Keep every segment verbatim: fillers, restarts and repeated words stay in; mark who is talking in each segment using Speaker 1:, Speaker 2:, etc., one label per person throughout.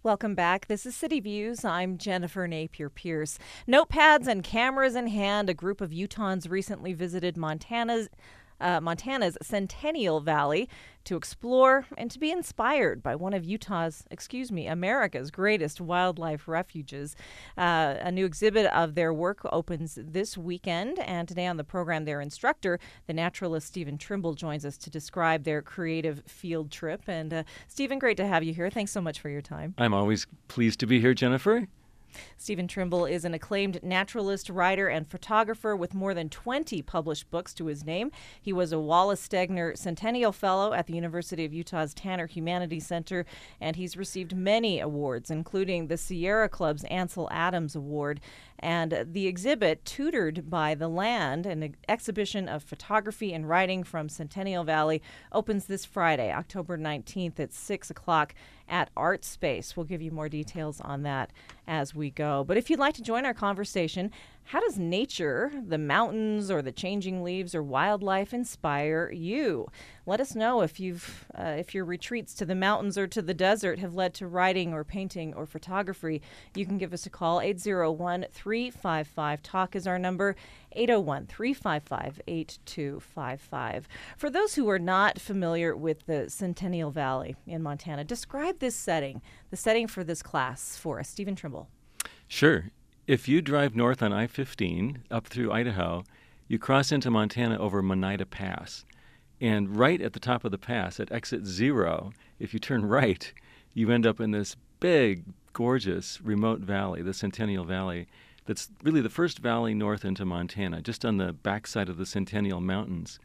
Speaker 1: Welcome back. This is City Views. I'm Jennifer Napier Pierce. Notepads and cameras in hand, a group of Utahns recently visited Montana's uh, Montana's Centennial Valley to explore and to be inspired by one of Utah's, excuse me, America's greatest wildlife refuges. Uh, a new exhibit of their work opens this weekend, and today on the program, their instructor, the naturalist Stephen Trimble, joins us to describe their creative field trip. And uh, Stephen, great to have you here. Thanks so much for your time.
Speaker 2: I'm always pleased to be here, Jennifer.
Speaker 1: Stephen Trimble is an acclaimed naturalist, writer, and photographer with more than twenty published books to his name. He was a Wallace Stegner Centennial Fellow at the University of Utah's Tanner Humanities Center, and he's received many awards, including the Sierra Club's Ansel Adams Award. And the exhibit, tutored by The Land, an exhibition of photography and writing from Centennial Valley, opens this Friday, October nineteenth at six o'clock at Art Space. We'll give you more details on that as we go. But if you'd like to join our conversation, how does nature, the mountains or the changing leaves or wildlife inspire you? Let us know if you've uh, if your retreats to the mountains or to the desert have led to writing or painting or photography. You can give us a call. eight zero one, three five five, talk is our number, eight zero one, three five five, eight two five five. For those who are not familiar with the Centennial Valley in Montana, describe this setting, the setting for this class for us. Stephen Trimble.
Speaker 2: Sure. If you drive north on I fifteen up through Idaho, you cross into Montana over Monida Pass. And right at the top of the pass, at exit zero, if you turn right, you end up in this big, gorgeous, remote valley, the Centennial Valley, that's really the first valley north into Montana, just on the backside of the Centennial Mountains.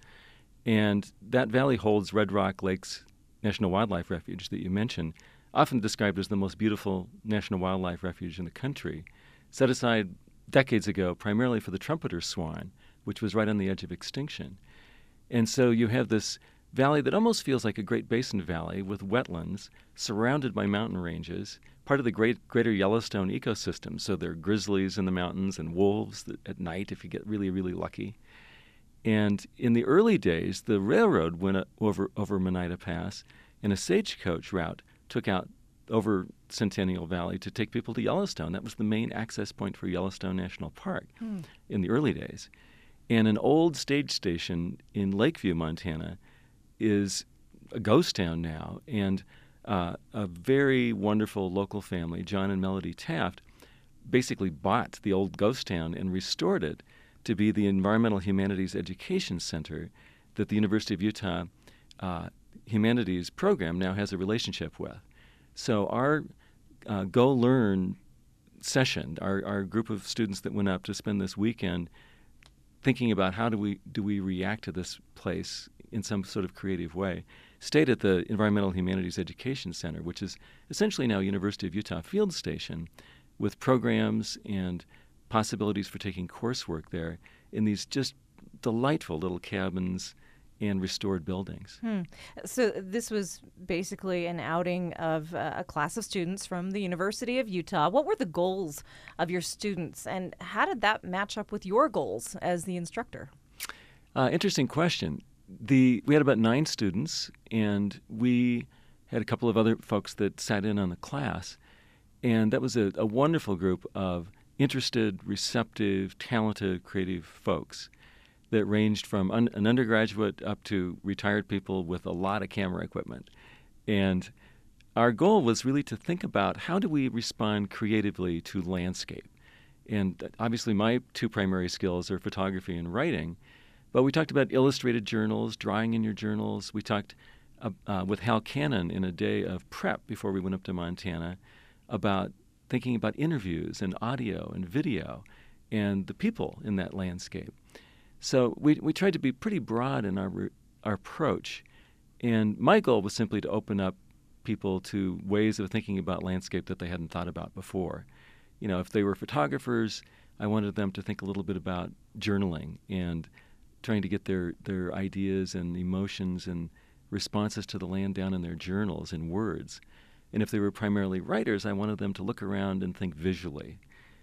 Speaker 2: And that valley holds Red Rock Lakes National Wildlife Refuge that you mentioned, often described as the most beautiful national wildlife refuge in the country, set aside decades ago primarily for the trumpeter swan, which was right on the edge of extinction. And so you have this valley that almost feels like a Great Basin valley with wetlands surrounded by mountain ranges, part of the great greater Yellowstone ecosystem. So there are grizzlies in the mountains and wolves at night if you get really, really lucky. And in the early days, the railroad went over, over Monida Pass, and a stagecoach route took out over Centennial Valley to take people to Yellowstone. That was the main access point for Yellowstone National Park hmm. in the early days. And an old stage station in Lakeview, Montana, is a ghost town now. And uh, a very wonderful local family, John and Melody Taft, basically bought the old ghost town and restored it to be the Environmental Humanities Education Center that the University of Utah uh, Humanities program now has a relationship with. So our uh, Go Learn session, our, our group of students that went up to spend this weekend thinking about how do we do we react to this place in some sort of creative way, stayed at the Environmental Humanities Education Center, which is essentially now University of Utah Field Station, with programs and possibilities for taking coursework there in these just delightful little cabins and restored buildings.
Speaker 1: Hmm. So this was basically an outing of uh, a class of students from the University of Utah. What were the goals of your students, and how did that match up with your goals as the instructor?
Speaker 2: Uh, interesting question. The we had about nine students, and we had a couple of other folks that sat in on the class, and that was a, a wonderful group of interested, receptive, talented, creative folks that ranged from un- an undergraduate up to retired people with a lot of camera equipment. And our goal was really to think about how do we respond creatively to landscape. And obviously my two primary skills are photography and writing, but we talked about illustrated journals, drawing in your journals. We talked uh, uh, with Hal Cannon in a day of prep before we went up to Montana about thinking about interviews and audio and video and the people in that landscape. So we we tried to be pretty broad in our our approach, and my goal was simply to open up people to ways of thinking about landscape that they hadn't thought about before. You know, if they were photographers, I wanted them to think a little bit about journaling and trying to get their, their ideas and emotions and responses to the land down in their journals in words. And if they were primarily writers, I wanted them to look around and think visually.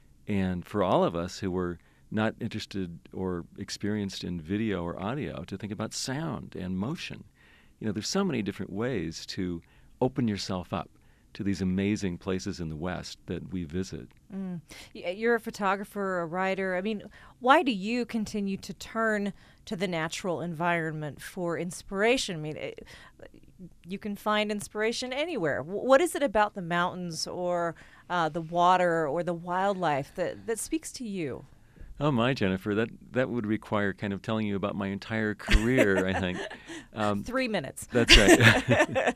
Speaker 2: And for all of us who were not interested or experienced in video or audio, to think about sound and motion. You know, there's so many different ways to open yourself up to these amazing places in the West that we visit.
Speaker 1: Mm. Y- You're a photographer, a writer. I mean, why do you continue to turn to the natural environment for inspiration? I mean, it, you can find inspiration anywhere. W- What is it about the mountains or uh, the water or the wildlife that, that speaks to you?
Speaker 2: Oh my, Jennifer, that that would require kind of telling you about my entire career, I think. Um,
Speaker 1: Three minutes.
Speaker 2: that's right.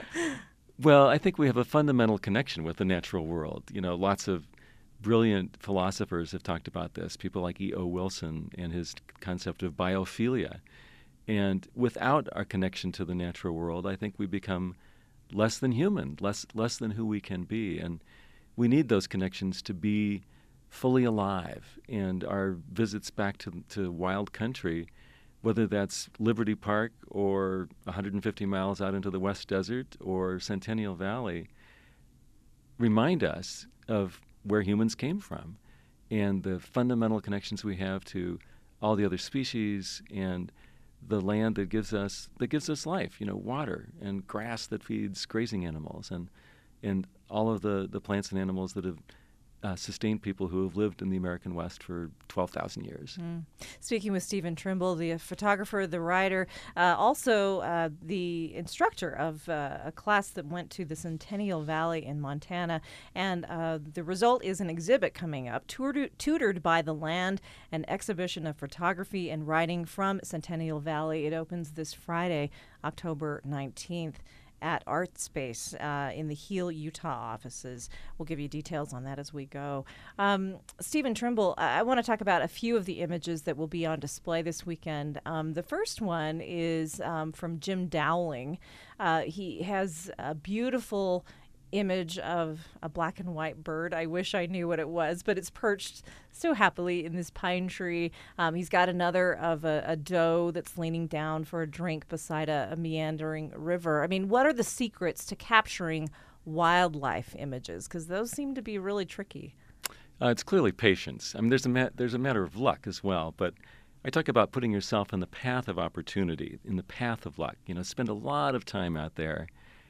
Speaker 2: Well, I think we have a fundamental connection with the natural world. You know, lots of brilliant philosophers have talked about this, people like E O. Wilson and his concept of biophilia. And without our connection to the natural world, I think we become less than human, less less than who we can be. And we need those connections to be fully alive. And our visits back to, to wild country, whether that's Liberty Park or one hundred fifty miles out into the West Desert or Centennial Valley, remind us of where humans came from and the fundamental connections we have to all the other species and the land that gives us that gives us life, you know, water and grass that feeds grazing animals and and all of the, the plants and animals that have uh, sustained people who have lived in the American West for twelve thousand years.
Speaker 1: Mm. Speaking with Stephen Trimble, the photographer, the writer, uh, also uh, the instructor of uh, a class that went to the Centennial Valley in Montana. And uh, the result is an exhibit coming up, tutored, tutored by the land, an exhibition of photography and writing from Centennial Valley. It opens this Friday, October nineteenth. At ArtSpace uh, in the Heel, Utah offices. We'll give you details on that as we go. Um, Stephen Trimble, I, I want to talk about a few of the images that will be on display this weekend. Um, the first one is um, from Jim Dowling. Uh, he has a beautiful image of a black and white bird. I wish I knew what it was, but it's perched so happily in this pine tree. Um, he's got another of a, a doe that's leaning down for a drink beside a, a meandering river. I mean, what are the secrets to capturing wildlife images? Because those seem to be really tricky.
Speaker 2: Uh, it's clearly patience. I mean, there's a ma- there's a matter of luck as well, but I talk about putting yourself in the path of opportunity, in the path of luck. You know, spend a lot of time out there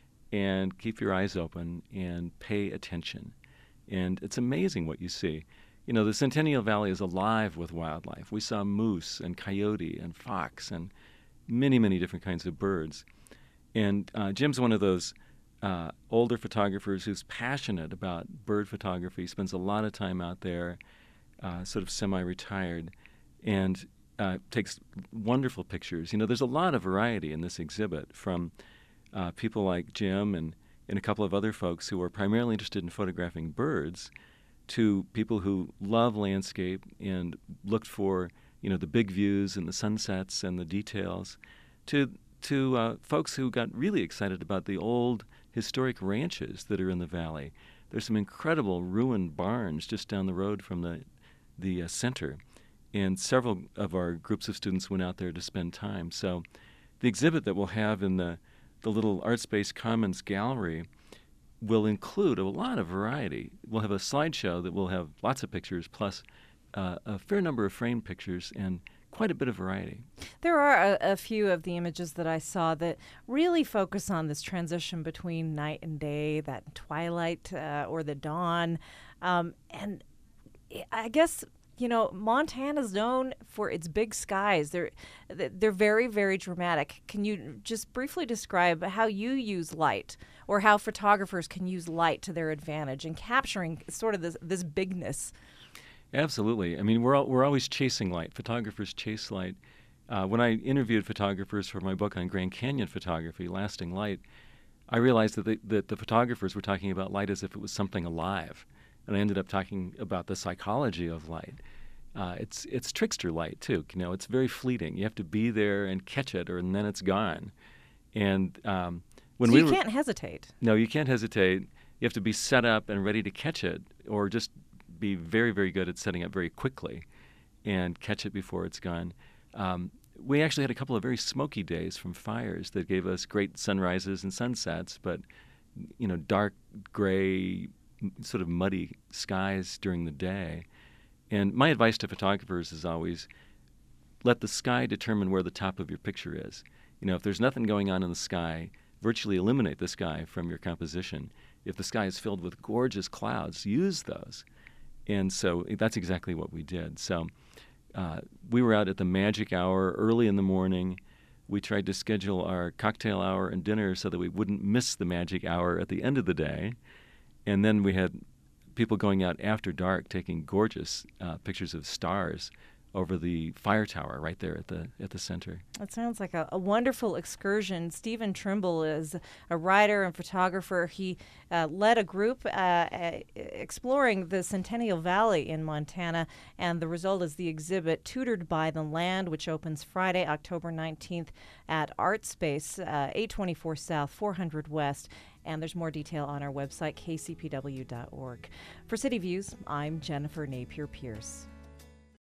Speaker 2: and keep your eyes open and pay attention. And it's amazing what you see. You know, the Centennial Valley is alive with wildlife. We saw moose and coyote and fox and many, many different kinds of birds. And uh, Jim's one of those uh, older photographers who's passionate about bird photography, spends a lot of time out there, uh, sort of semi-retired, and uh, takes wonderful pictures. You know, there's a lot of variety in this exhibit, from Uh, people like Jim and, and a couple of other folks who are primarily interested in photographing birds, to people who love landscape and looked for, you know, the big views and the sunsets and the details, to to uh, folks who got really excited about the old historic ranches that are in the valley. There's some incredible ruined barns just down the road from the the uh, center, and several of our groups of students went out there to spend time. So the exhibit that we'll have in the the little ArtSpace Commons gallery will include a lot of variety. We'll have a slideshow that will have lots of pictures, plus uh, a fair number of framed pictures and quite a bit of variety.
Speaker 1: There are a, a few of the images that I saw that really focus on this transition between night and day, that twilight uh, or the dawn. Um, and I guess, you know, Montana's known for its big skies. They're they're very, very dramatic. Can you just briefly describe how you use light, or how photographers can use light to their advantage in capturing sort of this this bigness?
Speaker 2: Absolutely. I mean, we're all, we're always chasing light. Photographers chase light. Uh, when I interviewed photographers for my book on Grand Canyon photography, Lasting Light, I realized that, they, that the photographers were talking about light as if it was something alive. And I ended up talking about the psychology of light. Uh, it's it's trickster light too. You know, it's very fleeting. You have to be there and catch it, or and then it's gone. And um, when
Speaker 1: so
Speaker 2: we
Speaker 1: you
Speaker 2: were,
Speaker 1: can't hesitate.
Speaker 2: No, you can't hesitate. You have to be set up and ready to catch it, or just be very, very good at setting up very quickly and catch it before it's gone. Um, we actually had a couple of very smoky days from fires that gave us great sunrises and sunsets, but you know, dark gray, sort of muddy skies during the day. And my advice to photographers is always let the sky determine where the top of your picture is. You know, if there's nothing going on in the sky, virtually eliminate the sky from your composition. If the sky is filled with gorgeous clouds, use those. And so that's exactly what we did. So uh, we were out at the magic hour early in the morning. We tried to schedule our cocktail hour and dinner so that we wouldn't miss the magic hour at the end of the day. And then we had people going out after dark taking gorgeous uh, pictures of stars over the fire tower right there at the at the center.
Speaker 1: That sounds like a, a wonderful excursion. Stephen Trimble is a writer and photographer. He uh, led a group uh, uh, exploring the Centennial Valley in Montana, and the result is the exhibit Tutored by the Land, which opens Friday, October nineteenth at Art Space, uh, eight twenty-four South, four hundred West. And there's more detail on our website, k c p w dot org. For City Views, I'm Jennifer Napier Pierce.